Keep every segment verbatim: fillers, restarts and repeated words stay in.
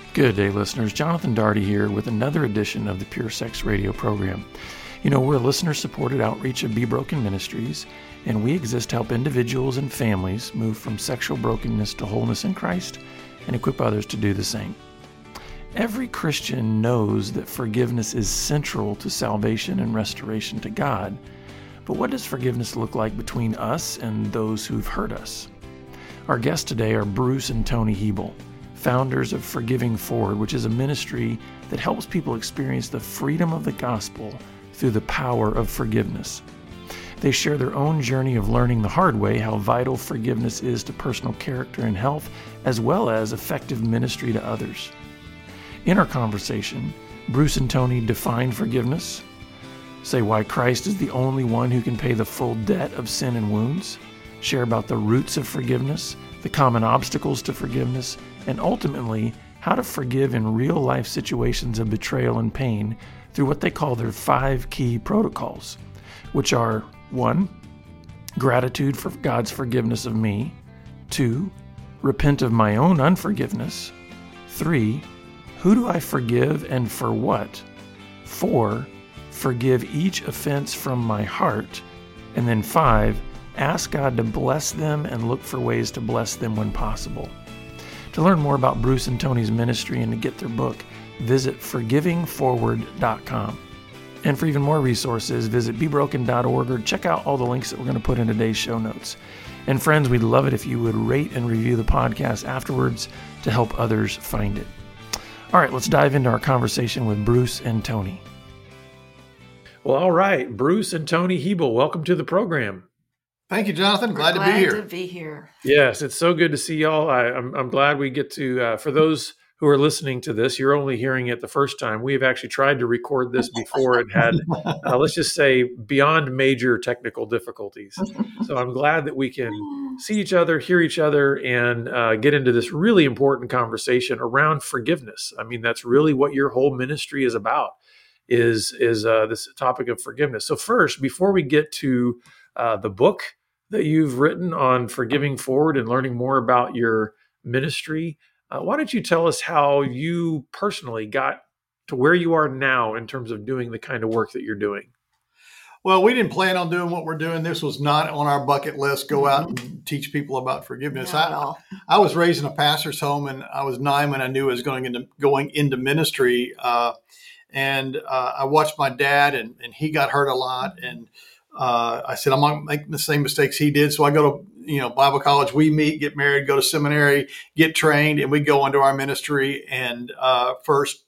Good day, listeners. Jonathan Daugherty here with another edition of the Pure Sex Radio program. You know, we're a listener-supported outreach of Be Broken Ministries, and we exist to help individuals and families move from sexual brokenness to wholeness in Christ and equip others to do the same. Every Christian knows that forgiveness is central to salvation and restoration to God, but what does forgiveness look like between us and those who've hurt us? Our guests today are Bruce and Toni Hebel, founders of Forgiving Forward, which is a ministry that helps people experience the freedom of the gospel through the power of forgiveness. They share their own journey of learning the hard way how vital forgiveness is to personal character and health, as well as effective ministry to others. In our conversation, Bruce and Toni define forgiveness, say why Christ is the only one who can pay the full debt of sin and wounds, share about the roots of forgiveness, the common obstacles to forgiveness, and ultimately, how to forgive in real-life situations of betrayal and pain through what they call their five key protocols, which are one, gratitude for God's forgiveness of me, two, repent of my own unforgiveness, three, who do I forgive and for what, four, forgive each offense from my heart, and then five, ask God to bless them and look for ways to bless them when possible. To learn more about Bruce and Toni's ministry and to get their book, visit forgiving forward dot com. And for even more resources, visit be broken dot org or check out all the links that we're going to put in today's show notes. And friends, we'd love it if you would rate and review the podcast afterwards to help others find it. All right, let's dive into our conversation with Bruce and Toni. Well, all right, Bruce and Toni Hebel, welcome to the program. Thank you, Jonathan. Glad, glad to be here. to be here. Yes, it's so good to see y'all. I, I'm, I'm glad we get to, uh, for those who are listening to this, you're only hearing it the first time. We've actually tried to record this before and had, uh, let's just say, beyond major technical difficulties. So I'm glad that we can see each other, hear each other, and uh, get into this really important conversation around forgiveness. I mean, that's really what your whole ministry is about, is, is uh, this topic of forgiveness. So first, before we get to uh, the book that you've written on Forgiving Forward and learning more about your ministry, uh, why don't you tell us how you personally got to where you are now in terms of doing the kind of work that you're doing? Well, we didn't plan on doing what we're doing. This was not on our bucket list, go out and teach people about forgiveness. Not at I, all. I was raised in a pastor's home, and I was nine when I knew I was going into going into ministry. Uh, and uh, I watched my dad, and, and he got hurt a lot. And Uh, I said, I'm not making the same mistakes he did. So I go to, you know, Bible college, we meet, get married, go to seminary, get trained, and we go into our ministry. And uh, first,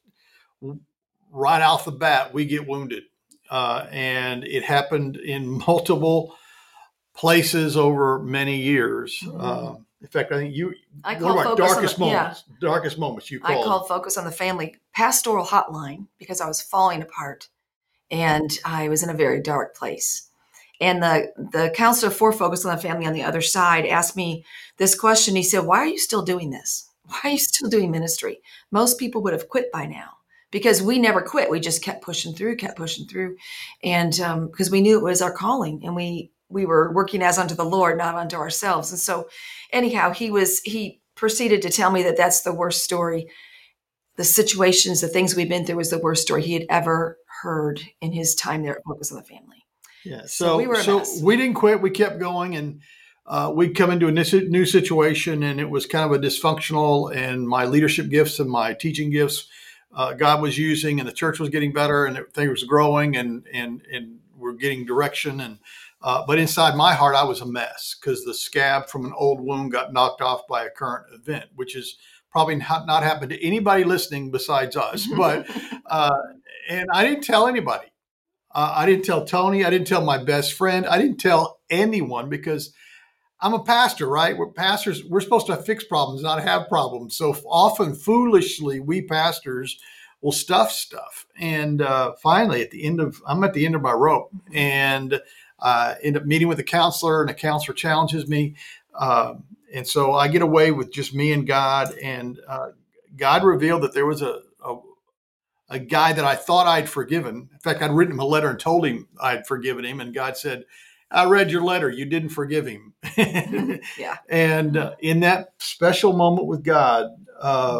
right off the bat, we get wounded. Uh, and it happened in multiple places over many years. Mm-hmm. Uh, in fact, I think you, I one of our darkest the, moments, yeah. darkest moments you called. I called Focus on the Family pastoral hotline because I was falling apart and I was in a very dark place. And the, the counselor for Focus on the Family on the other side asked me this question. He said, why are you still doing this? Why are you still doing ministry? Most people would have quit by now because we never quit. We just kept pushing through, kept pushing through. And um, because we knew it was our calling and we, we were working as unto the Lord, not unto ourselves. And so anyhow, he was, he proceeded to tell me that that's the worst story. The situations, the things we've been through was the worst story he had ever heard in his time there at Focus on the Family. Yeah, so so we were a so mess. We didn't quit. We kept going, and uh, we'd come into a new situation, and it was kind of a dysfunctional. And my leadership gifts and my teaching gifts, uh, God was using, and the church was getting better, and everything was growing, and and and we're getting direction. And uh, but inside my heart, I was a mess because the scab from an old wound got knocked off by a current event, which is probably not, not happened to anybody listening besides us. But uh, and I didn't tell anybody. Uh, I didn't tell Toni. I didn't tell my best friend. I didn't tell anyone because I'm a pastor, right? We're pastors. We're supposed to fix problems, not have problems. So often, foolishly, we pastors will stuff stuff. And uh, finally, at the end of, I'm at the end of my rope, and uh, end up meeting with a counselor, and a counselor challenges me. Uh, and so I get away with just me and God. And uh, God revealed that there was a, a a guy that I thought I'd forgiven. In fact, I'd written him a letter and told him I'd forgiven him. And God said, I read your letter. You didn't forgive him. Yeah. And uh, in that special moment with God, um,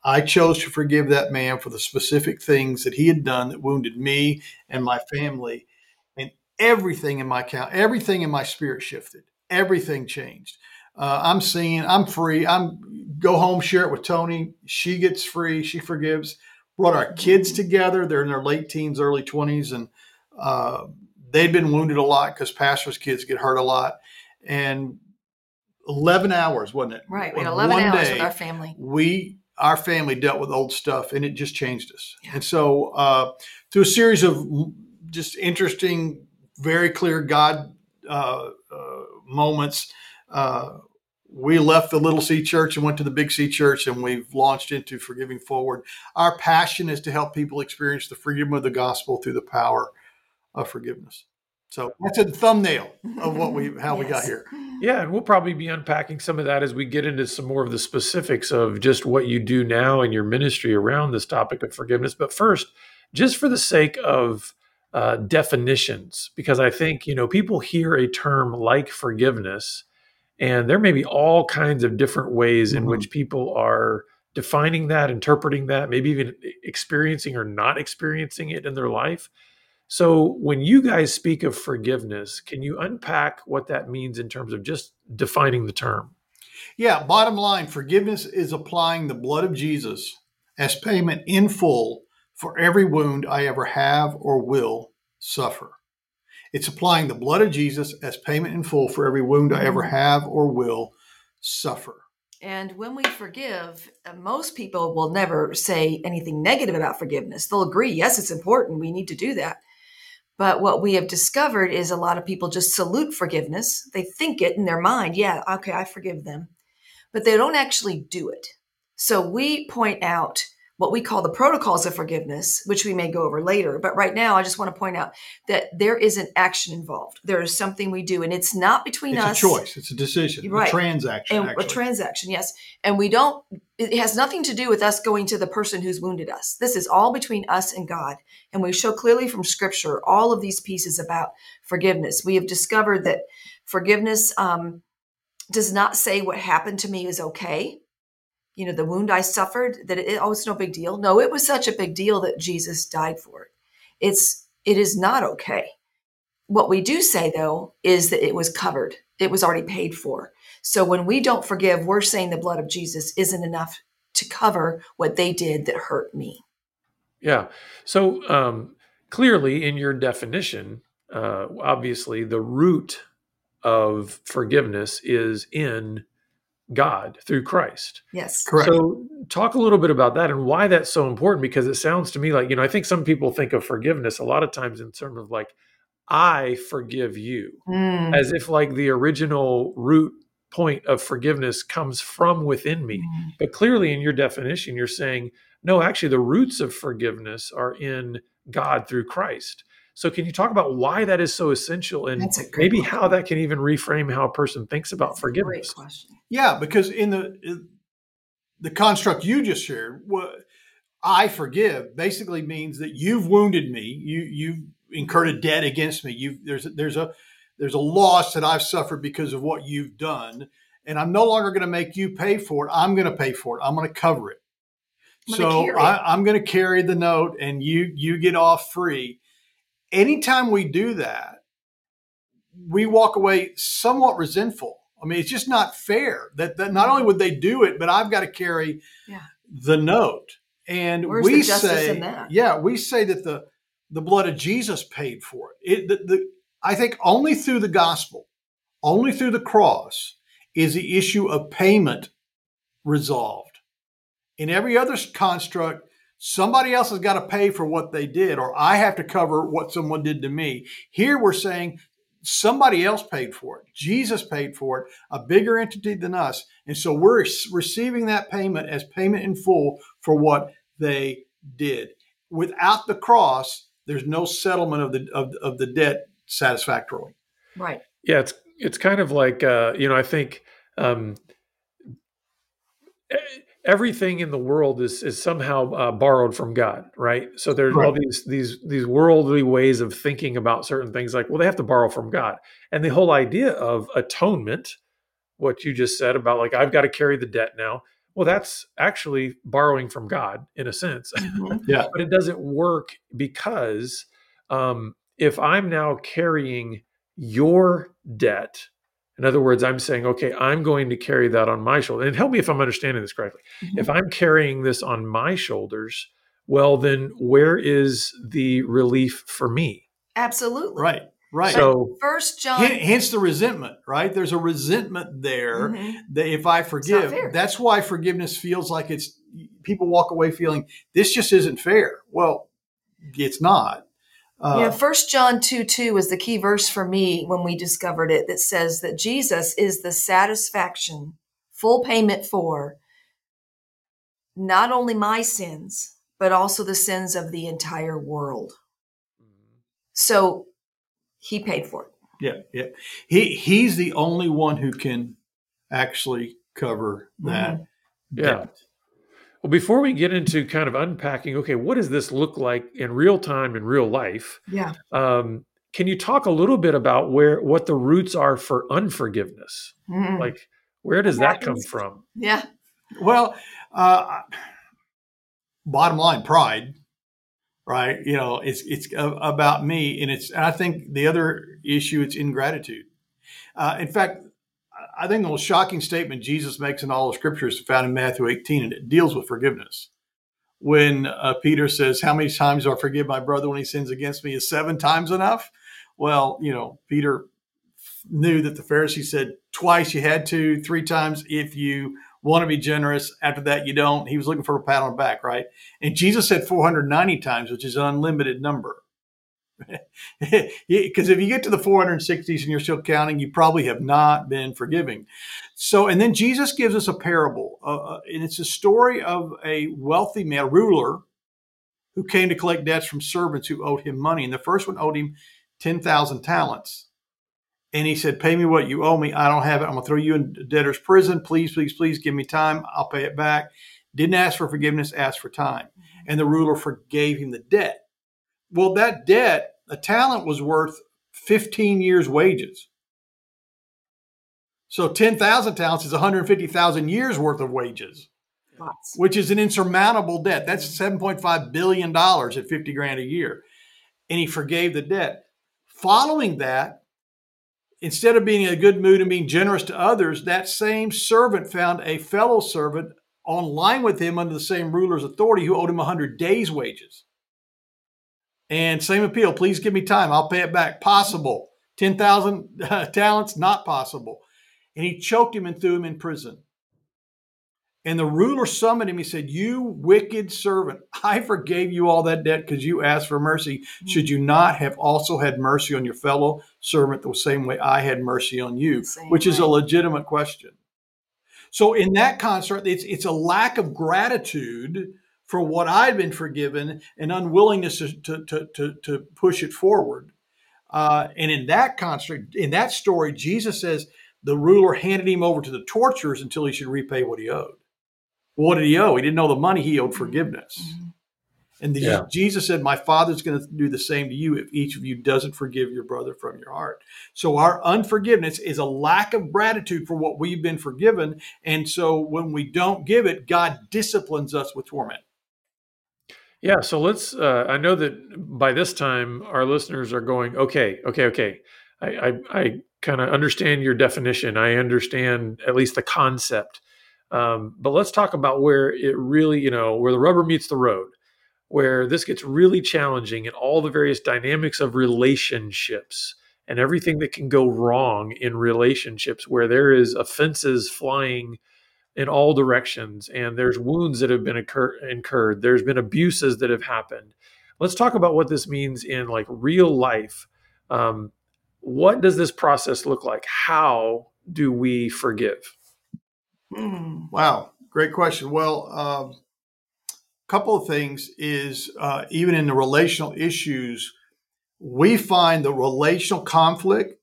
I chose to forgive that man for the specific things that he had done that wounded me and my family. And everything in my count, everything in my spirit shifted. Everything changed. Uh, I'm seeing, I'm free. I'm go home, share it with Tony. She gets free. She forgives. Brought our kids together. They're in their late teens, early twenties. And uh, they'd been wounded a lot because pastors' kids get hurt a lot. And eleven hours, wasn't it? Right. We had eleven One hours day, with our family. We, our family dealt with old stuff, and it just changed us. Yeah. And so uh, through a series of just interesting, very clear God uh, uh, moments, uh, we left the Little C Church and went to the Big C Church, and we've launched into Forgiving Forward. Our passion is to help people experience the freedom of the gospel through the power of forgiveness. So that's a thumbnail of what we how yes. we got here. Yeah, and we'll probably be unpacking some of that as we get into some more of the specifics of just what you do now in your ministry around this topic of forgiveness. But first, just for the sake of uh, definitions, because I think, you know, people hear a term like forgiveness, and there may be all kinds of different ways in mm-hmm. which people are defining that, interpreting that, maybe even experiencing or not experiencing it in their life. So when you guys speak of forgiveness, can you unpack what that means in terms of just defining the term? Yeah, bottom line, forgiveness is applying the blood of Jesus as payment in full for every wound I ever have or will suffer. It's applying the blood of Jesus as payment in full for every wound I ever have or will suffer. And when we forgive, uh, most people will never say anything negative about forgiveness. They'll agree, yes, it's important. We need to do that. But what we have discovered is a lot of people just salute forgiveness. They think it in their mind. Yeah, okay, I forgive them. But they don't actually do it. So we point out what we call the protocols of forgiveness, which we may go over later. But right now, I just want to point out that there is an action involved. There is something we do, and it's not between it's us. It's a choice. It's a decision. Right. A transaction, and actually. A transaction, yes. And we don't, it has nothing to do with us going to the person who's wounded us. This is all between us and God. And we show clearly from Scripture all of these pieces about forgiveness. We have discovered that forgiveness um, does not say what happened to me is okay. You know, the wound I suffered, that it, oh, it's no big deal. No, it was such a big deal that Jesus died for it. It's, it is not okay. What we do say, though, is that it was covered. It was already paid for. So when we don't forgive, we're saying the blood of Jesus isn't enough to cover what they did that hurt me. Yeah. So um, clearly in your definition, uh, obviously the root of forgiveness is in God through Christ. Yes. Correct. So talk a little bit about that and why that's so important, because it sounds to me like, you know, I think some people think of forgiveness a lot of times in terms of like, I forgive you, mm. as if like the original root point of forgiveness comes from within me. Mm. But clearly in your definition, you're saying, no, actually the roots of forgiveness are in God through Christ. So can you talk about why that is so essential and maybe question. How that can even reframe how a person thinks about That's forgiveness? A great question. Yeah, because in the in the construct you just shared, what I forgive basically means that you've wounded me, you you've incurred a debt against me. You there's there's a there's a loss that I've suffered because of what you've done, and I'm no longer going to make you pay for it. I'm going to pay for it. I'm going to cover it. I'm so I, I'm going to carry the note, and you you get off free. Anytime we do that, we walk away somewhat resentful. I mean, it's just not fair that, that not only would they do it, but I've got to carry yeah. the note. And Where's we the justice say, in that? yeah, we say that the, the blood of Jesus paid for it. It the, the, I think only through the gospel, only through the cross is the issue of payment resolved. In every other construct, somebody else has got to pay for what they did, or I have to cover what someone did to me. Here we're saying somebody else paid for it. Jesus paid for it, a bigger entity than us. And so we're receiving that payment as payment in full for what they did. Without the cross, there's no settlement of the of, of the debt satisfactorily. Right. Yeah, it's it's kind of like, uh, you know, I think um, everything in the world is is somehow uh, borrowed from God, right? So there's right. all these these these worldly ways of thinking about certain things, like, well, they have to borrow from God. And the whole idea of atonement, what you just said about like, I've got to carry the debt now. well, that's actually borrowing from God in a sense. Mhm. Yeah. But it doesn't work because um, if I'm now carrying your debt, in other words, I'm saying, okay, I'm going to carry that on my shoulder. And help me if I'm understanding this correctly. If Mhm. I'm carrying this on my shoulders, well, then where is the relief for me? Absolutely. Right. Right. So, First John. Hen- Hence the resentment, right? There's a resentment there Mhm. that if I not forgive, fair. that's why forgiveness feels like it's, people walk away feeling this just isn't fair. Well, it's not. Uh, You know, First John two two is the key verse for me when we discovered it, that says that Jesus is the satisfaction, full payment for not only my sins, but also the sins of the entire world. So he paid for it. yeah, yeah. He he's the only one who can actually cover that Yeah. debt. well, before we get into kind of unpacking, okay, what does this look like in real time, in real life? Yeah. Um, can you talk a little bit about where what the roots are for unforgiveness? Mhm. Like, where does that come happens. from? Yeah. Well, uh, bottom line, pride, right? You know, it's it's a- about me, and it's. And I think the other issue, it's ingratitude. Uh, in fact, I think the most shocking statement Jesus makes in all of Scripture is found in Matthew eighteen, and it deals with forgiveness. When uh, Peter says, "How many times do I forgive my brother when he sins against me? Is seven times enough?" Well, you know, Peter knew that the Pharisees said twice you had to, three times if you want to be generous. After that, you don't. He was looking for a pat on the back, right? And Jesus said four hundred ninety times, which is an unlimited number. Because if you get to the four hundred sixties and you're still counting, you probably have not been forgiving. So, and then Jesus gives us a parable, uh, and it's a story of a wealthy man, a ruler, who came to collect debts from servants who owed him money. And the first one owed him ten thousand talents. And he said, "Pay me what you owe me. I don't have it. I'm going to throw you in debtor's prison. Please, please, please give me time. I'll pay it back." Didn't ask for forgiveness, asked for time. And the ruler forgave him the debt. Well, that debt, a talent was worth fifteen years' wages. So ten thousand talents is one hundred fifty thousand years worth of wages, Lots. which is an insurmountable debt. That's seven point five billion dollars at fifty grand a year. And he forgave the debt. Following that, instead of being in a good mood and being generous to others, that same servant found a fellow servant on line with him under the same ruler's authority who owed him one hundred days' wages. And same appeal, please give me time. I'll pay it back. Possible. ten thousand uh, talents, not possible. And he choked him and threw him in prison. And the ruler summoned him. He said, "You wicked servant, I forgave you all that debt because you asked for mercy. Should you not have also had mercy on your fellow servant the same way I had mercy on you?" Same Which is way. a legitimate question. So in that construct, it's, it's a lack of gratitude for what I'd been forgiven and unwillingness to, to, to, to, to push it forward. Uh, and in that construct, in that story, Jesus says the ruler handed him over to the torturers until he should repay what he owed. What did he owe? He didn't owe the money. He owed forgiveness. Mm-hmm. And the, Yeah. Jesus said, "My Father's going to do the same to you if each of you doesn't forgive your brother from your heart." So our unforgiveness is a lack of gratitude for what we've been forgiven. And so when we don't give it, God disciplines us with torment. Yeah, so let's. Uh, I know that by this time our listeners are going, okay, okay, okay. I I, I kind of understand your definition. I understand at least the concept. Um, but let's talk about where it really, you know, where the rubber meets the road, where this gets really challenging and all the various dynamics of relationships and everything that can go wrong in relationships, where there is offenses flying in all directions and there's wounds that have been occur- incurred, there's been abuses that have happened. Let's talk about what this means in like real life. Um, what does this process look like? How do we forgive? Mm. Wow, great question. Well, a um, couple of things is uh, even in the relational issues, we find the relational conflict,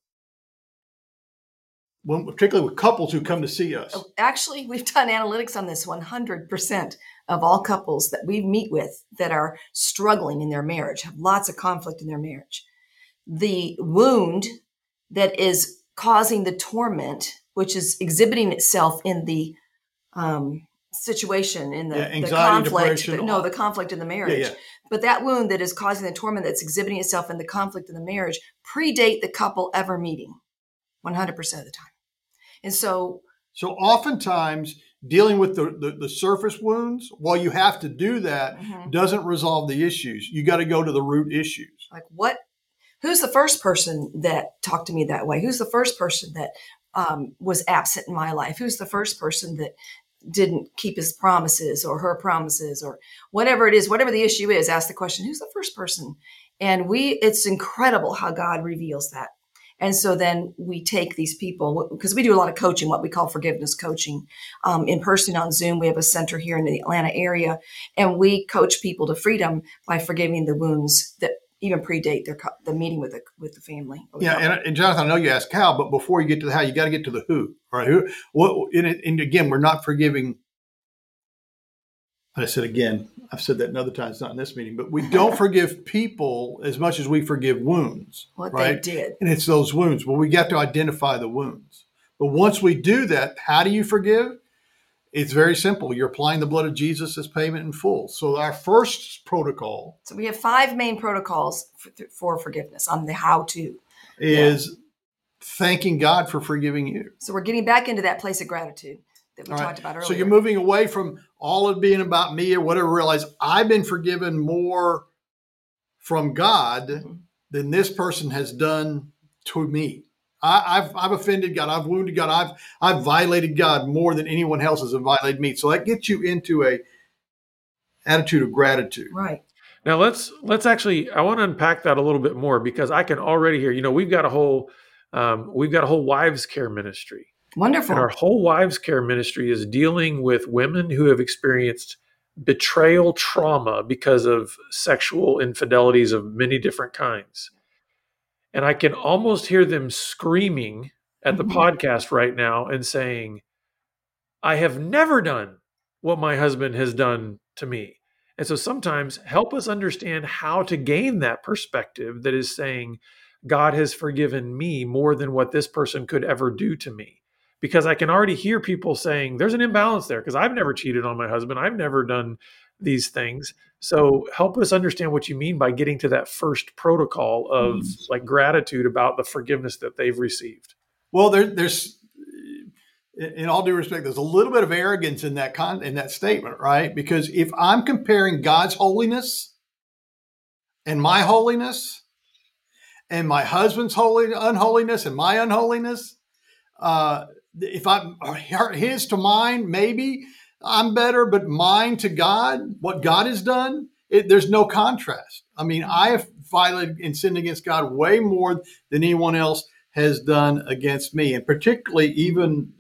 when, particularly with couples who come to see us. Oh, actually, we've done analytics on this. one hundred percent of all couples that we meet with that are struggling in their marriage, have lots of conflict in their marriage. The wound that is causing the torment, which is exhibiting itself in the um, situation in the, Yeah, the anxiety, conflict, depression, the- no, all- the conflict in the marriage. Yeah, yeah. But that wound that is causing the torment that's exhibiting itself in the conflict in the marriage predate the couple ever meeting one hundred percent of the time. And so, So oftentimes dealing with the, the, the surface wounds, while you have to do that, Mhm. doesn't resolve the issues. You got to go to the root issues. like, what, who's the first person that talked to me that way? Who's the first person that um, was absent in my life? Who's the first person that didn't keep his promises or her promises or whatever it is, whatever the issue is, ask the question, who's the first person? And we, it's incredible how God reveals that. And so then we take these people, because we do a lot of coaching, what we call forgiveness coaching, um, in person on Zoom. We have a center here in the Atlanta area, and we coach people to freedom by forgiving the wounds that even predate their the meeting with the with the family. Yeah, and, and Jonathan, I know you asked how, but before you get to the how, you got to get to the who. Right? Who? What? And, and again, we're not forgiving. I said again, I've said that another time. It's not in this meeting, but we don't forgive people as much as we forgive wounds. What right? they did, and it's those wounds. Well, we got to identify the wounds. But once we do that, how do you forgive? It's very simple. You're applying the blood of Jesus as payment in full. So our first protocol. So we have five main protocols for, for forgiveness on the how to. Is yeah. thanking God for forgiving you. So we're getting back into that place of gratitude that we all talked right. about earlier. So you're moving away from all of being about me or whatever. Realize I've been forgiven more from God mm-hmm. than this person has done to me. I, I've I've offended God. I've wounded God. I've I've violated God more than anyone else has violated me. So that gets you into a attitude of gratitude. Right. Now let's let's actually. I want to unpack that a little bit more because I can already hear. You know, we've got a whole um, we've got a whole wives care ministry. Wonderful. And our whole wives care ministry is dealing with women who have experienced betrayal trauma because of sexual infidelities of many different kinds. And I can almost hear them screaming at the mm-hmm. podcast right now and saying, I have never done what my husband has done to me. And so sometimes help us understand how to gain that perspective that is saying, God has forgiven me more than what this person could ever do to me. Because I can already hear people saying, there's an imbalance there because I've never cheated on my husband. I've never done these things. So help us understand what you mean by getting to that first protocol of mm. like gratitude about the forgiveness that they've received. Well, there, there's, in all due respect, there's a little bit of arrogance in that con- in that statement, right? Because if I'm comparing God's holiness and my holiness and my husband's holy unholiness and my unholiness, uh, if I'm his to mine, maybe I'm better, but mine to God, what God has done, it, there's no contrast. I mean, I have violated and sinned against God way more than anyone else has done against me. And particularly even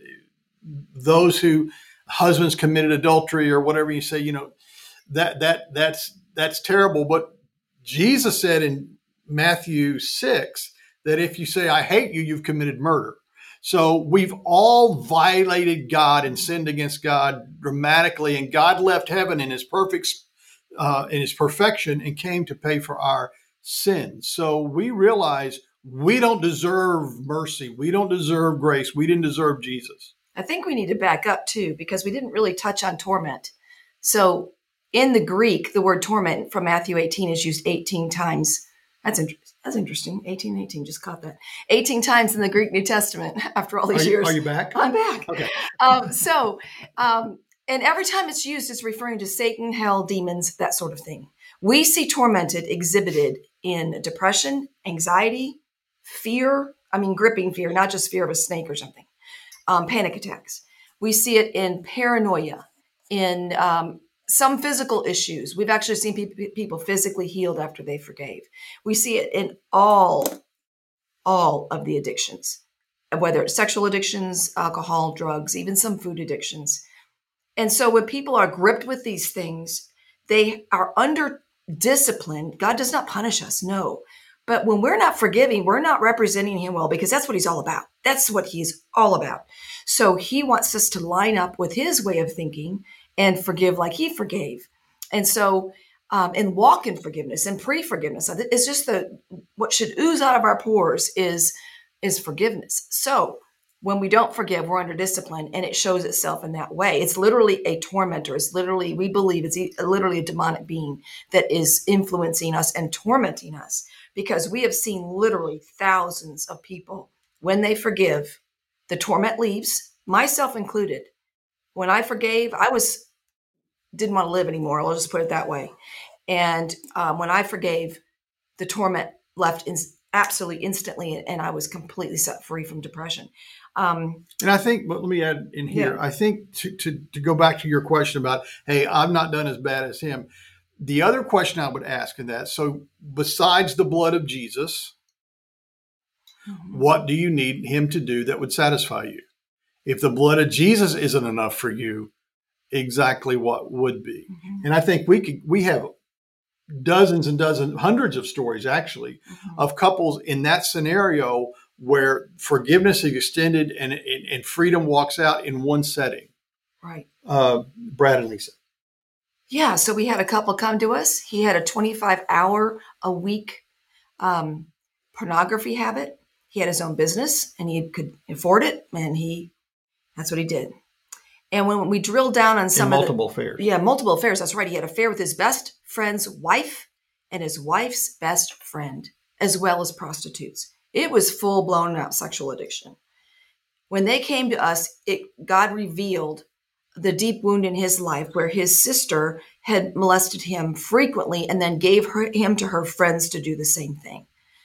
those who husbands committed adultery or whatever you say, you know, that, that, that's, that's terrible. But Jesus said in Matthew six, that if you say, I hate you, you've committed murder. So we've all violated God and sinned against God dramatically, and God left heaven in his perfect, uh, in his perfection and came to pay for our sins. So we realize we don't deserve mercy. We don't deserve grace. We didn't deserve Jesus. I think we need to back up too, because we didn't really touch on torment. So in the Greek, the word torment from Matthew eighteen is used eighteen times. That's interesting. That's interesting. eighteen, eighteen, just caught that. eighteen times in the Greek New Testament after all these are you, years. Are you back? I'm back. Okay. um, so, um, and every time it's used, it's referring to Satan, hell, demons, that sort of thing. We see tormented exhibited in depression, anxiety, fear. I mean, gripping fear, not just fear of a snake or something. Um, panic attacks. We see it in paranoia, in um, some physical issues. We've actually seen pe- people physically healed after they forgave. We see it in all, all of the addictions, whether it's sexual addictions, alcohol, drugs, even some food addictions. And so when people are gripped with these things, they are under discipline. God does not punish us, no. But when we're not forgiving, we're not representing him well, because that's what he's all about. That's what he's all about. So he wants us to line up with his way of thinking and forgive like he forgave. And so, um, and walk in forgiveness and pre-forgiveness. It's just the, what should ooze out of our pores is, is forgiveness. So when we don't forgive, we're under discipline, and it shows itself in that way. It's literally a tormentor. It's literally, we believe it's e- literally a demonic being that is influencing us and tormenting us, because we have seen literally thousands of people, when they forgive, the torment leaves, myself included. When I forgave, I was didn't want to live anymore. I'll just put it that way. And um, when I forgave, the torment left in, absolutely instantly, and I was completely set free from depression. Um, and I think, but let me add in here, yeah. I think to, to, to go back to your question about, hey, I've not done as bad as him. The other question I would ask in that, so besides the blood of Jesus, mm-hmm. what do you need him to do that would satisfy you? If the blood of Jesus isn't enough for you, exactly what would be? Mm-hmm. And I think we could, we have dozens and dozens, hundreds of stories actually mm-hmm. of couples in that scenario where forgiveness is extended and, and, and freedom walks out in one setting. Right. Uh, Brad and Lisa. Yeah. So we had a couple come to us. He had a twenty-five hour a week um, pornography habit. He had his own business and he could afford it. And he, that's what he did. And when we drilled down on some in of multiple the, affairs. Yeah, multiple affairs. That's right. He had an affair with his best friend's wife and his wife's best friend, as well as prostitutes. It was full blown out sexual addiction. When they came to us, it God revealed the deep wound in his life where his sister had molested him frequently and then gave her, him to her friends to do the same thing.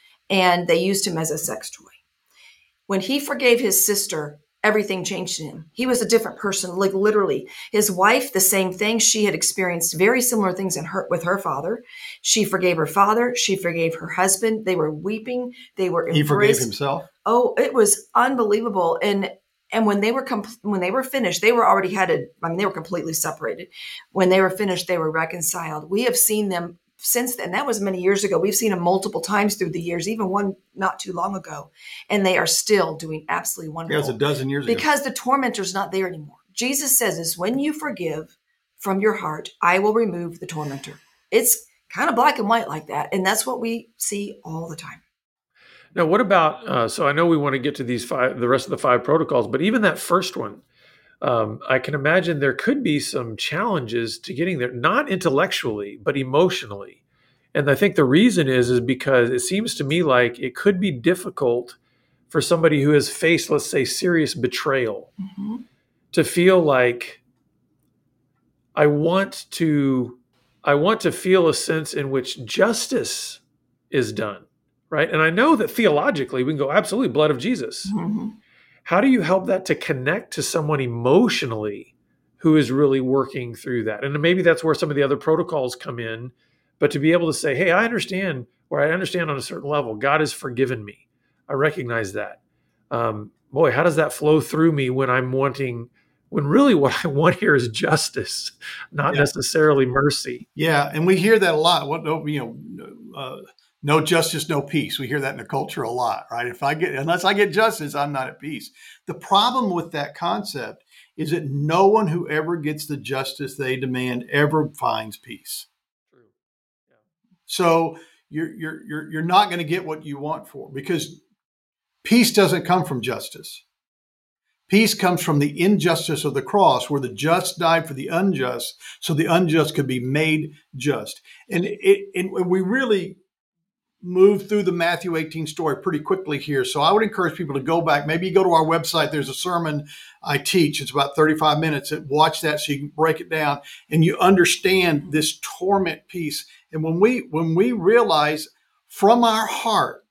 And they used him as a sex toy. When he forgave his sister, everything changed in him. He was a different person, like literally. His wife, the same thing. She had experienced very similar things in her with her father. She forgave her father. She forgave her husband. They were weeping. They were embraced. He forgave himself. Oh, it was unbelievable. And and when they were com- when they were finished, they were already headed. I mean, they were completely separated. When they were finished, they were reconciled. We have seen them since then. That was many years ago. We've seen them multiple times through the years, even one not too long ago. And they are still doing absolutely wonderful. Yeah, it was a dozen years ago. Because the tormentor's not there anymore. Jesus says is when you forgive from your heart, I will remove the tormentor. It's kind of black and white like that. And that's what we see all the time. Now, what about, uh, so I know we want to get to these five, the rest of the five protocols, but even that first one, Um, I can imagine there could be some challenges to getting there, not intellectually, but emotionally. And I think the reason is, is because it seems to me like it could be difficult for somebody who has faced, let's say, serious betrayal mm-hmm. to feel like I want to, I want to feel a sense in which justice is done, right? And I know that theologically we can go, absolutely, blood of Jesus. Mm-hmm. How do you help that to connect to someone emotionally who is really working through that? And maybe that's where some of the other protocols come in, but to be able to say, hey, I understand, or I understand on a certain level, God has forgiven me. I recognize that. Um, boy, how does that flow through me when I'm wanting, when really what I want here is justice, not yeah. necessarily mercy. Yeah, and we hear that a lot. What, you know, uh, no justice, no peace. We hear that in the culture a lot, right? If I get, unless I get justice, I'm not at peace. The problem with that concept is that no one who ever gets the justice they demand ever finds peace. True. Yeah. So you're you're you're you're not going to get what you want for, because peace doesn't come from justice. Peace comes from the injustice of the cross, where the just died for the unjust, so the unjust could be made just. And it, and we really move through the Matthew eighteen story pretty quickly here. So I would encourage people to go back. Maybe you go to our website. There's a sermon I teach. It's about thirty-five minutes. Watch that so you can break it down and you understand this torment piece. And when we when we realize from our heart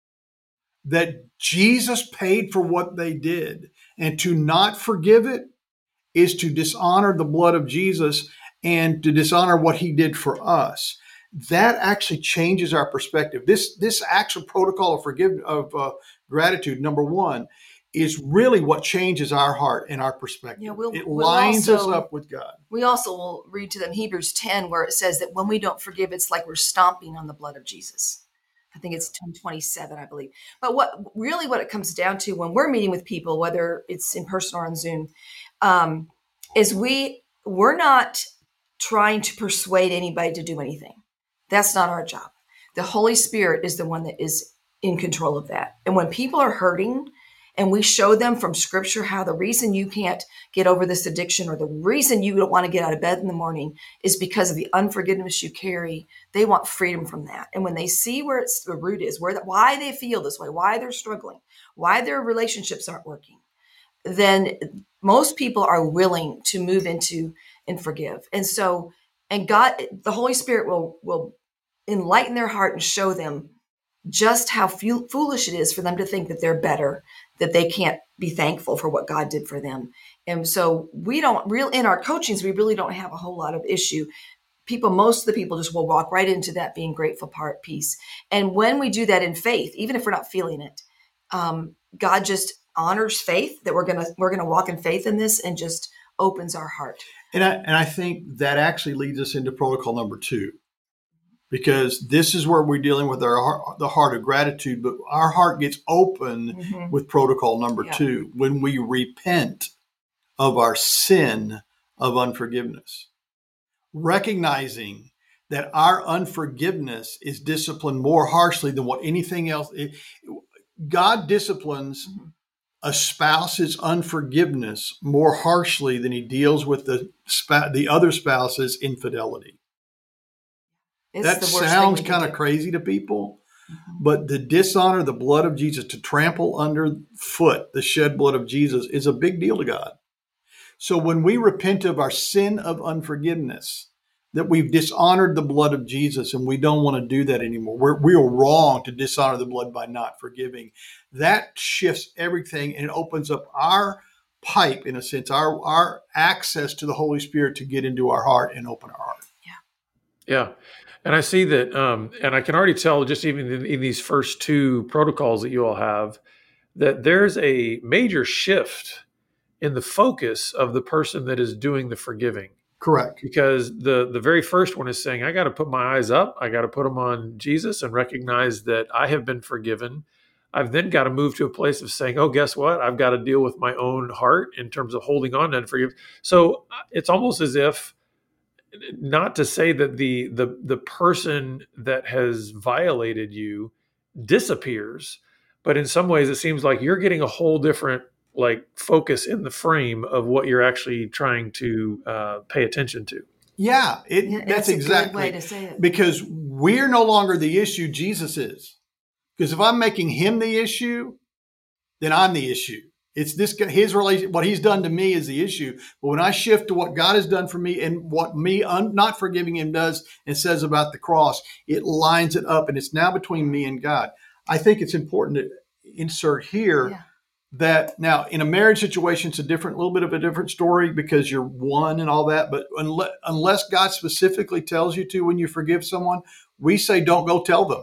that Jesus paid for what they did, and to not forgive it is to dishonor the blood of Jesus and to dishonor what he did for us. That actually changes our perspective. This this actual protocol of forgiveness, of uh, gratitude, number one, is really what changes our heart and our perspective. Yeah, we'll, it we'll lines also, us up with God. We also will read to them Hebrews ten, where it says that when we don't forgive, it's like we're stomping on the blood of Jesus. I think it's ten twenty-seven, I believe. But what really what it comes down to when we're meeting with people, whether it's in person or on Zoom, um, is we we're not trying to persuade anybody to do anything. That's not our job. The Holy Spirit is the one that is in control of that. And when people are hurting and we show them from scripture how the reason you can't get over this addiction or the reason you don't want to get out of bed in the morning is because of the unforgiveness you carry, they want freedom from that. And when they see where it's, the root is, where the, why they feel this way, why they're struggling, why their relationships aren't working, then most people are willing to move into and forgive. And so, and God, the Holy Spirit will, will enlighten their heart and show them just how fu- foolish it is for them to think that they're better, that they can't be thankful for what God did for them. And so we don't real in our coachings, we really don't have a whole lot of issue. People, most of the people just will walk right into that being grateful part piece. And when we do that in faith, even if we're not feeling it, um, God just honors faith, that we're going to, we're going to walk in faith in this, and just opens our heart. And I, and I think that actually leads us into protocol number two, because this is where we're dealing with our heart, the heart of gratitude, but our heart gets open mm-hmm. with protocol number yeah. two, when we repent of our sin of unforgiveness, recognizing that our unforgiveness is disciplined more harshly than what anything else. It, God disciplines mm-hmm. a spouse's unforgiveness more harshly than he deals with the sp- the other spouse's infidelity. It's that sounds kind of crazy to people, mm-hmm. but the dishonor the blood of Jesus, to trample underfoot the shed blood of Jesus, is a big deal to God. So when we repent of our sin of unforgiveness, that we've dishonored the blood of Jesus, and we don't want to do that anymore. We're, we are wrong to dishonor the blood by not forgiving. That shifts everything, and it opens up our pipe, in a sense, our, our access to the Holy Spirit to get into our heart and open our heart. Yeah. Yeah. And I see that, um, and I can already tell just even in, in these first two protocols that you all have, that there's a major shift in the focus of the person that is doing the forgiving. Correct. Because the, the very first one is saying, I got to put my eyes up. I got to put them on Jesus and recognize that I have been forgiven. I've then got to move to a place of saying, oh, guess what? I've got to deal with my own heart in terms of holding on to unforgiveness. So it's almost as if, not to say that the the the person that has violated you disappears, but in some ways it seems like you're getting a whole different like focus in the frame of what you're actually trying to uh, pay attention to. Yeah, it, yeah that's, that's a exactly good way to say it. Because we're no longer the issue, Jesus is. Because if I'm making him the issue, then I'm the issue. It's this his relation. What he's done to me is the issue. But when I shift to what God has done for me and what me un, not forgiving him does and says about the cross, it lines it up, and it's now between me and God. I think it's important to insert here yeah. that now in a marriage situation, it's a different, little bit of a different story because you're one and all that. But unless, unless God specifically tells you to when you forgive someone, we say don't go tell them.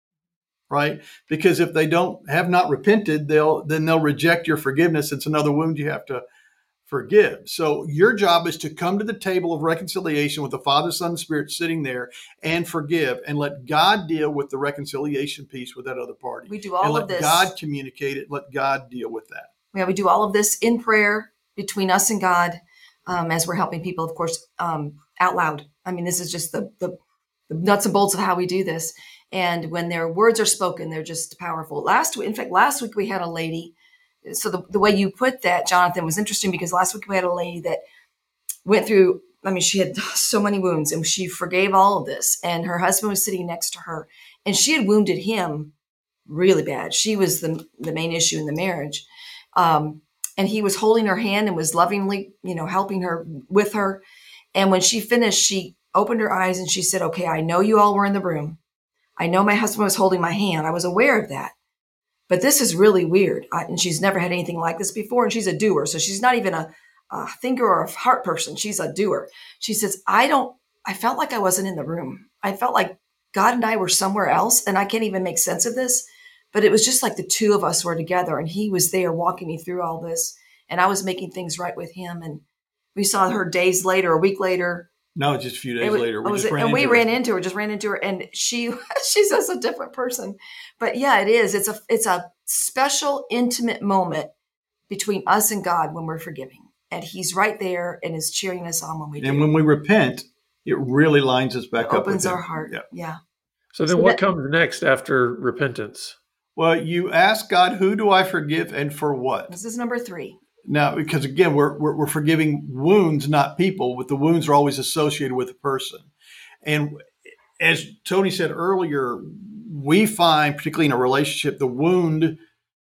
Right? Because if they don't have not repented, they'll then they'll reject your forgiveness. It's another wound you have to forgive. So your job is to come to the table of reconciliation with the Father, Son, and Spirit sitting there and forgive, and let God deal with the reconciliation piece with that other party. We do all and of this. Let God communicate it. Let God deal with that. Yeah, we do all of this in prayer between us and God, um, as we're helping people, of course, um, out loud. I mean, this is just the, the the nuts and bolts of how we do this. And when their words are spoken, they're just powerful. Last week, in fact, last week we had a lady. So the, the way you put that, Jonathan, was interesting because last week we had a lady that went through, I mean, she had so many wounds and she forgave all of this. And her husband was sitting next to her and she had wounded him really bad. She was the, the main issue in the marriage. Um, and he was holding her hand and was lovingly, you know, helping her with her. And when she finished, she opened her eyes and she said, okay, I know you all were in the room. I know my husband was holding my hand. I was aware of that. But this is really weird. I, and she's never had anything like this before. And she's a doer. So she's not even a, a thinker or a heart person. She's a doer. She says, I don't, I felt like I wasn't in the room. I felt like God and I were somewhere else. And I can't even make sense of this. But it was just like the two of us were together. And he was there walking me through all this. And I was making things right with him. And we saw her days later, a week later. No, just a few days was, later. We just it, ran and we into ran her. into her, just ran into her. And she, she's just a different person. But yeah, it is. It's a, it's a special, intimate moment between us and God when we're forgiving. And he's right there and is cheering us on when we do. And when we repent, it really lines us back it up. Opens with our him. heart. Yeah. yeah. So then so what that, comes next after repentance? Well, you ask God, who do I forgive and for what? This is number three. Now, because again, we're, we're, we're forgiving wounds, not people, but the wounds are always associated with a person. And as Tony said earlier, we find, particularly in a relationship, the wound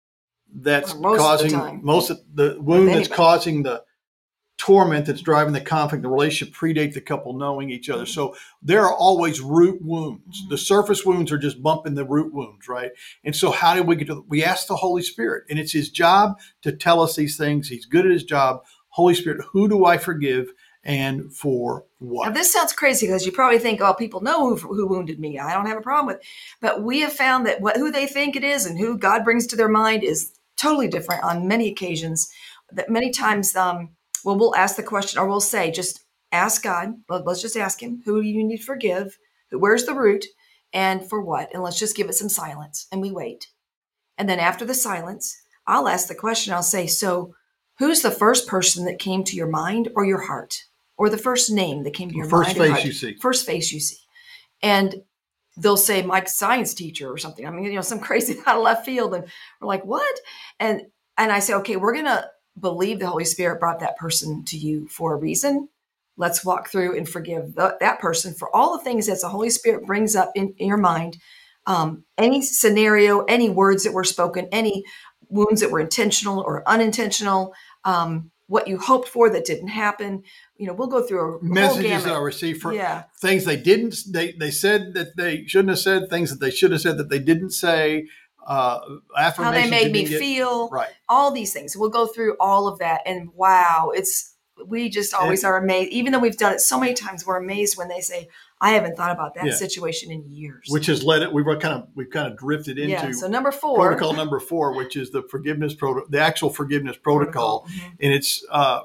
that's most causing of the time. most of the wound that's anybody. causing the torment that's driving the conflict, the relationship predate the couple knowing each other. So there are always root wounds. The surface wounds are just bumping the root wounds, right? And so how did we get to, we ask the Holy Spirit, and it's his job to tell us these things. He's good at his job. Holy Spirit, who do I forgive and for what? Now, this sounds crazy because you probably think, oh, people know who, who wounded me. I don't have a problem with it. But we have found that what, who they think it is and who God brings to their mind is totally different on many occasions. That many times, um, well, we'll ask the question, or we'll say, just ask God. Let's just ask him, who do you need to forgive? Where's the root? And for what? And let's just give it some silence. And we wait. And then after the silence, I'll ask the question. I'll say, so who's the first person that came to your mind or your heart? Or the first name that came to your First mind? face heart? you see. First face you see. And they'll say, my science teacher or something. I mean, you know, some crazy out of left field. And we're like, what? And and I say, okay, we're going to believe the Holy Spirit brought that person to you for a reason. Let's walk through and forgive the, that person for all the things that the Holy Spirit brings up in, in your mind. Um, any scenario, any words that were spoken, any wounds that were intentional or unintentional, um, what you hoped for that didn't happen. You know, we'll go through a messages that I received for yeah. things they didn't, they, they said that they shouldn't have said, things that they should have said that they didn't say. Uh, how they made me get, feel, right? All these things. We'll go through all of that, and wow, it's we just always and, are amazed. Even though we've done it so many times, we're amazed when they say, "I haven't thought about that yeah. situation in years." Which has led it. We were kind of we've kind of drifted into yeah. So number four, protocol number four, which is the forgiveness protocol, the actual forgiveness protocol, protocol. Mm-hmm. And it's uh,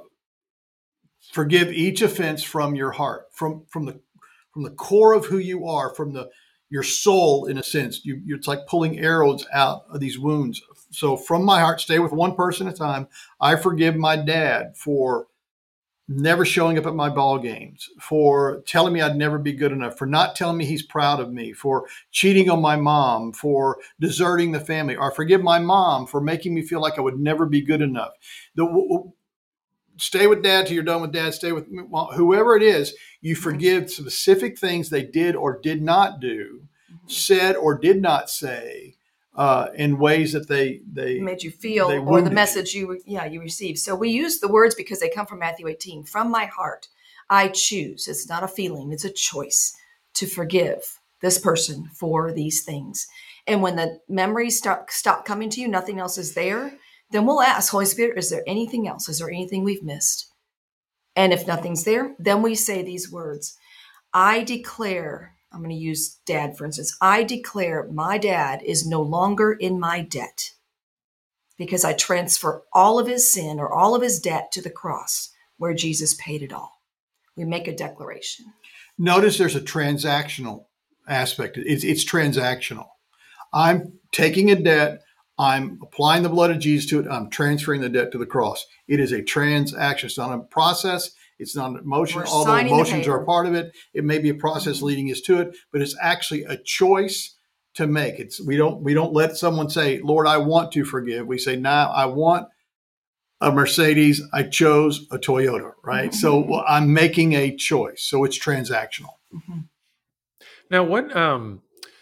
forgive each offense from your heart, from from the from the core of who you are, from the your soul, in a sense. You, it's like pulling arrows out of these wounds. So from my heart, stay with one person at a time. I forgive my dad for never showing up at my ball games, for telling me I'd never be good enough, for not telling me he's proud of me, for cheating on my mom, for deserting the family. Or I forgive my mom for making me feel like I would never be good enough. The, w- w- stay with dad till you're done with dad. Stay with mom. Whoever it is, you forgive specific things they did or did not do, mm-hmm. said or did not say, uh, in ways that they they made you feel, or the message you yeah you received. So we use the words because they come from Matthew eighteen. From my heart, I choose. It's not a feeling; it's a choice to forgive this person for these things. And when the memories stop stop coming to you, nothing else is there. Then we'll ask, Holy Spirit, is there anything else? Is there anything we've missed? And if nothing's there, then we say these words. I declare, I'm going to use dad, for instance. I declare my dad is no longer in my debt because I transfer all of his sin or all of his debt to the cross where Jesus paid it all. We make a declaration. Notice there's a transactional aspect. It's, it's transactional. I'm taking a debt. I'm applying the blood of Jesus to it. I'm transferring the debt to the cross. It is a transaction. It's not a process. It's not an emotion, We're although emotions are paper. a part of it. It may be a process mm-hmm. leading us to it, but it's actually a choice to make. It's we don't we don't let someone say, Lord, I want to forgive. We say, nah, I want a Mercedes. I chose a Toyota, right? Mm-hmm. So well, I'm making a choice. So it's transactional. Mm-hmm. Now, what? Um,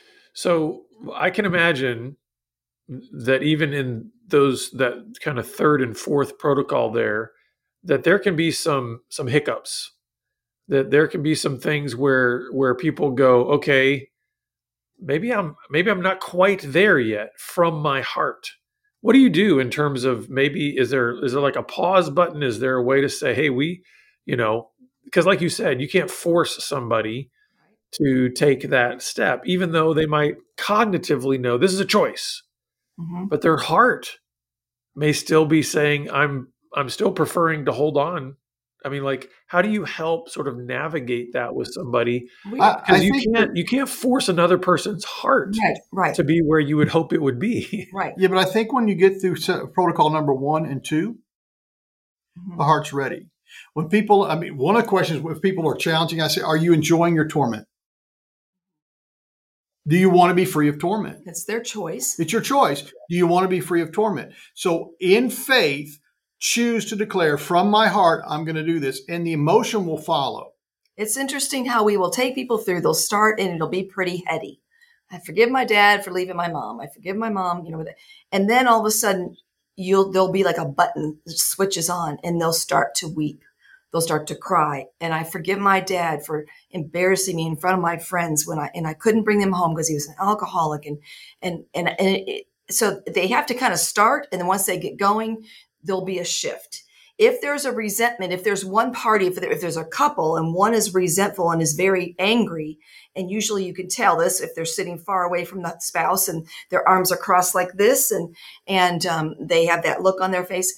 so I can imagine that even in those that kind of third and fourth protocol there, that there can be some some hiccups, that there can be some things where where people go, okay, maybe I'm maybe I'm not quite there yet from my heart. What do you do in terms of maybe is there is there like a pause button? Is there a way to say, hey, we, you know, because like you said, you can't force somebody to take that step, even though they might cognitively know this is a choice. Mm-hmm. But their heart may still be saying, I'm I'm still preferring to hold on. I mean, like, how do you help sort of navigate that with somebody? Because you can't that, you can't force another person's heart right, right. to be where you would hope it would be. Right. Yeah, but I think when you get through protocol number one and two, mm-hmm. the heart's ready. When people, I mean, one of the questions, if people are challenging, I say, are you enjoying your torment? Do you want to be free of torment? It's their choice. It's your choice. Do you want to be free of torment? So in faith, choose to declare from my heart, I'm going to do this, and the emotion will follow. It's interesting how we will take people through. They'll start and it'll be pretty heady. I forgive my dad for leaving my mom. I forgive my mom, you know, and then all of a sudden you'll, there'll be like a button that switches on and they'll start to weep. They'll start to cry. And I forgive my dad for embarrassing me in front of my friends when I, and I couldn't bring them home because he was an alcoholic. And, and, and, and it, so they have to kind of start. And then once they get going, there'll be a shift. If there's a resentment, if there's one party, if, there, if there's a couple and one is resentful and is very angry, and usually you can tell this if they're sitting far away from the spouse and their arms are crossed like this, and, and um, they have that look on their face.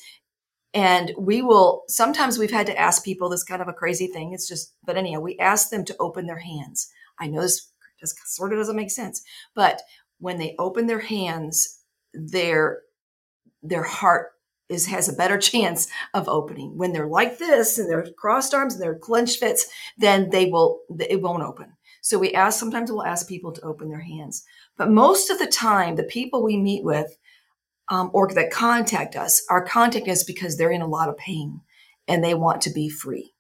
And we will, sometimes we've had to ask people this kind of a crazy thing. It's just, but anyhow, we ask them to open their hands. I know this just sort of doesn't make sense, but when they open their hands, their, their heart is, has a better chance of opening. When they're like this and they're crossed arms and they're clenched fists, then they will, it won't open. So we ask, sometimes we'll ask people to open their hands, but most of the time, the people we meet with, Um, or that contact us are contacting us because they're in a lot of pain and they want to be free.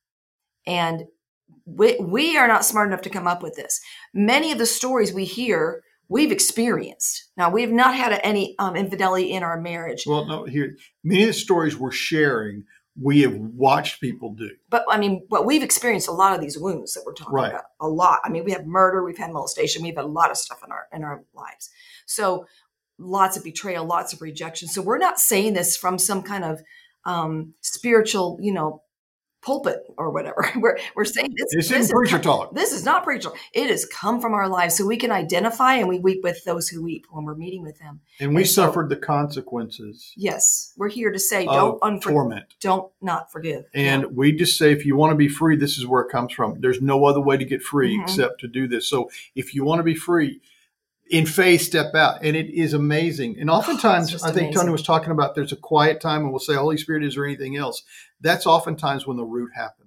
And we, we are not smart enough to come up with this. Many of the stories we hear, we've experienced. Now, we've not had any um, infidelity in our marriage. Well, no, here, many of the stories we're sharing, we have watched people do. But I mean, but we've experienced a lot of these wounds that we're talking Right. about. A lot. I mean, we have murder, we've had molestation, we've had a lot of stuff in our in our lives. So lots of betrayal, lots of rejection. So we're not saying this from some kind of um, spiritual, you know, pulpit or whatever. We're we're saying this. This this isn't preacher is, talk. This is not preacher. It has come from our lives, so we can identify and we weep with those who weep when we're meeting with them. And we And so- suffered the consequences Yes, we're here to say, of don't unforgive, torment. don't not forgive. And Yeah. we just say, if you want to be free, this is where it comes from. There's no other way to get free Mhm. except to do this. So if you want to be free, in faith, step out. And it is amazing. And oftentimes, just I think amazing. Tony was talking about there's a quiet time and we'll say, Holy Spirit, is there anything else? That's oftentimes when the root happens.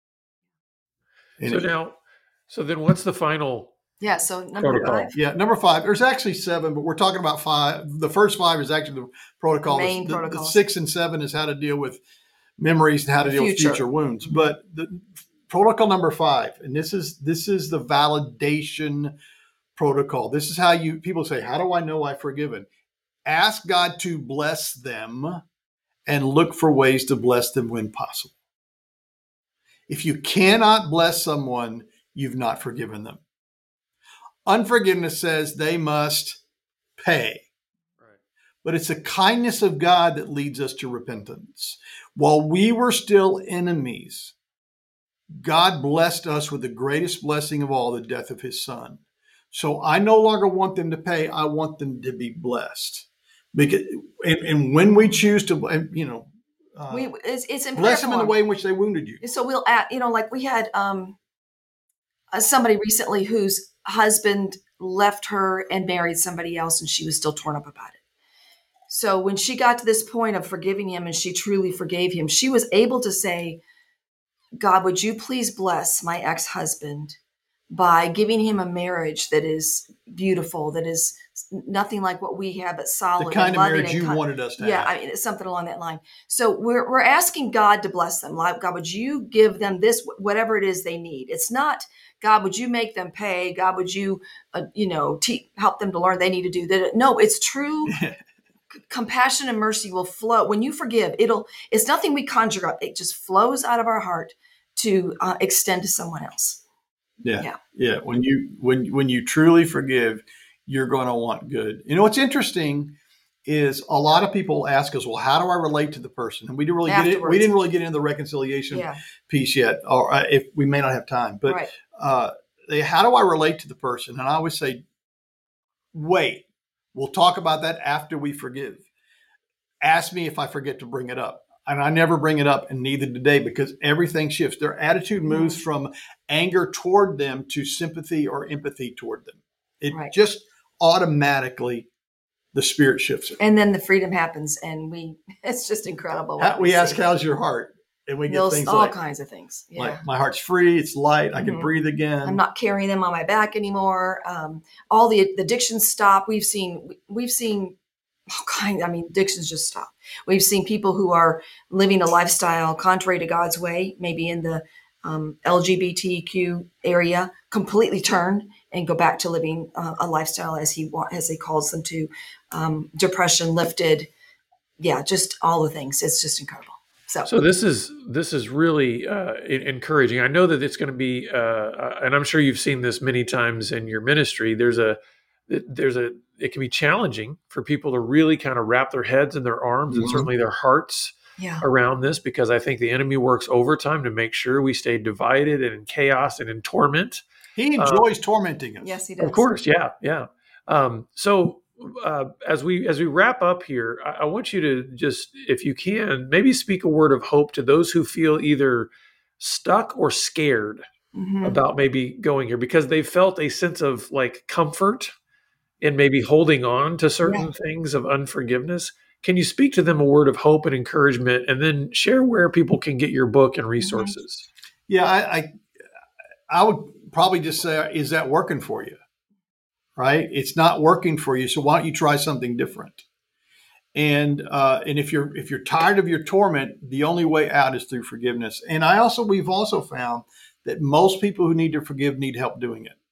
And So it- now, so then what's the final? Yeah. So number Protocol. five. yeah, number five, there's actually seven, but we're talking about five. The first five is actually the protocol. The main the, the protocols. six and seven is how to deal with memories and how to The deal future. with future wounds. But the protocol number five, and this is this is the validation protocol. This is how you people say, how do I know I've forgiven? Ask God to bless them and look for ways to bless them when possible. If you cannot bless someone, you've not forgiven them. Unforgiveness says they must pay. Right. But it's the kindness of God that leads us to repentance. While we were still enemies, God blessed us with the greatest blessing of all, the death of his son. So I no longer want them to pay. I want them to be blessed. Because, and, and when we choose to, and, you know, uh, We it's, it's in bless prayer them in the form. way in which they wounded you. So we'll add, you know, like we had um, uh, somebody recently whose husband left her and married somebody else, and she was still torn up about it. So when she got to this point of forgiving him and she truly forgave him, she was able to say, God, would you please bless my ex-husband by giving him a marriage that is beautiful, that is nothing like what we have, but solid. The kind and of loving marriage and you kind- wanted us to Yeah, have. I mean, it's something along that line. So we're we're asking God to bless them. Like, God, would you give them this, whatever it is they need? It's not, God, would you make them pay? God, would you, uh, you know, te- help them to learn they need to do that? No, it's true. c- Compassion and mercy will flow when you forgive. It'll. It's nothing we conjure up. It just flows out of our heart to uh, extend to someone else. Yeah. Yeah. Yeah. When you when when you truly forgive, you're going to want good. You know what's interesting is a lot of people ask us, well, how do I relate to the person? And we didn't really get it. We Afterwards. didn't really get into the reconciliation Yeah. piece yet, or uh, if we may not have time. But Right. uh, they, how do I relate to the person? And I always say, wait, we'll talk about that after we forgive. Ask me if I forget to bring it up. And I never bring it up, and neither did they, because everything shifts. Their attitude moves Mhm. from anger toward them to sympathy or empathy toward them. It Right. just automatically, the spirit shifts it. And then the freedom happens, and we, it's just incredible. How- what we see. ask, how's your heart? And we get Those, things all like, kinds of things. Yeah. like my heart's free, it's light, I can Mhm. breathe again. I'm not carrying them on my back anymore. Um, all the, the addictions stop. We've seen, we've seen all kinds, I mean, addictions just stop. We've seen people who are living a lifestyle contrary to God's way, maybe in the um, L G B T Q area, completely turn and go back to living uh, a lifestyle as he wa- as he calls them to. Um, depression lifted. Yeah, just all the things. It's just incredible. So, So this is this is really uh, en- encouraging. I know that it's going to be, uh, uh, and I'm sure you've seen this many times in your ministry. There's a there's a it can be challenging for people to really kind of wrap their heads and their arms and Mhm. certainly their hearts yeah. around this, because I think the enemy works overtime to make sure we stay divided and in chaos and in torment. He enjoys tormenting us. Yes, he does. Of course, yeah, yeah. Um, so uh, as we as we wrap up here, I, I want you to just, if you can, maybe speak a word of hope to those who feel either stuck or scared Mhm. about maybe going here because they felt a sense of like comfort in maybe holding on to certain things of unforgiveness. Can you speak to them a word of hope and encouragement, and then share where people can get your book and resources? Yeah, I, I I would probably just say, is that working for you? Right? It's not working for you, so why don't you try something different? And uh, and if you're if you're tired of your torment, the only way out is through forgiveness. And I also we've also found that most people who need to forgive need help doing it.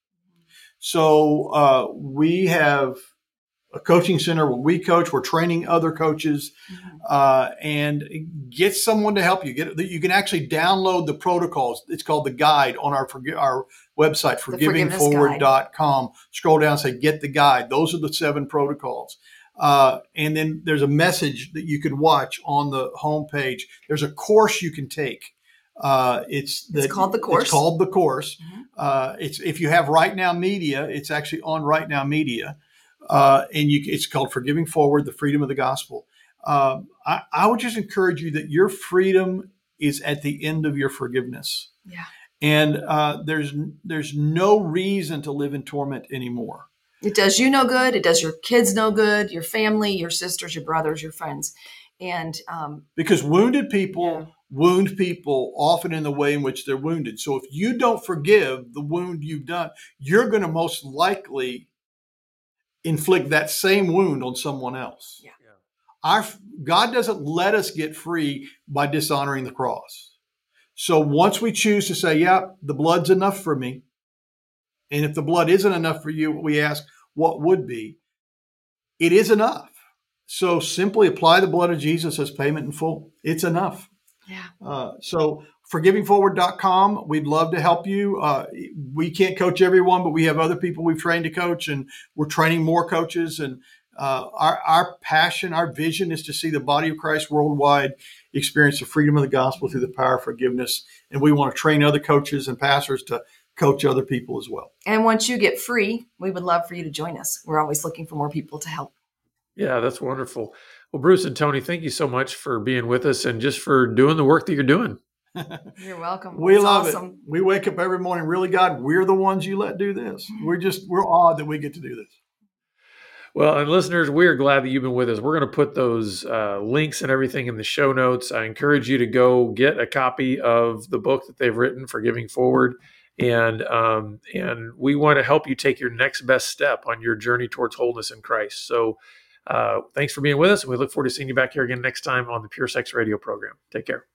So uh, we have a coaching center where we coach. We're training other coaches, Mhm. uh, and get someone to help you. Get you can actually download the protocols. It's called the guide on our forgi- our website, The forgiving forgiveness forward guide. dot com. Scroll down, say get the guide. Those are the seven protocols. Uh, and then there's a message that you can watch on the homepage. There's a course you can take. Uh, it's It's the, called The Course. It's called the course. Mhm. Uh, it's if you have Right Now Media, it's actually on Right Now Media. Uh, and you, it's called Forgiving Forward, the Freedom of the Gospel. Um, I, I would just encourage you that your freedom is at the end of your forgiveness. Yeah. And uh, there's there's no reason to live in torment anymore. It does you no good. It does your kids no good, your family, your sisters, your brothers, your friends. And um, Because wounded people Yeah. wound people often in the way in which they're wounded. So if you don't forgive the wound you've done, you're going to most likely inflict that same wound on someone else. Yeah. Yeah. Our God doesn't let us get free by dishonoring the cross. So once we choose to say, yeah, the blood's enough for me, and if the blood isn't enough for you, we ask, what would be? It is enough. So simply apply the blood of Jesus as payment in full. It's enough. Yeah. Uh, so forgiving forward dot com, we'd love to help you. Uh, we can't coach everyone, but we have other people we've trained to coach, and we're training more coaches. And uh, our, our passion, our vision is to see the body of Christ worldwide experience the freedom of the gospel through the power of forgiveness. And we want to train other coaches and pastors to coach other people as well. And once you get free, we would love for you to join us. We're always looking for more people to help. Yeah, that's wonderful. Well, Bruce and Tony, thank you so much for being with us and just for doing the work that you're doing. You're welcome. We It's love awesome. it. We wake up every morning, really, God, we're the ones you let do this. We're just, we're awed that we get to do this. Well, and listeners, we're glad that you've been with us. We're going to put those uh, links and everything in the show notes. I encourage you to go get a copy of the book that they've written, Forgiving Forward. And um, and we want to help you take your next best step on your journey towards wholeness in Christ. So uh, thanks for being with us. And we look forward to seeing you back here again next time on the Pure Sex Radio program. Take care.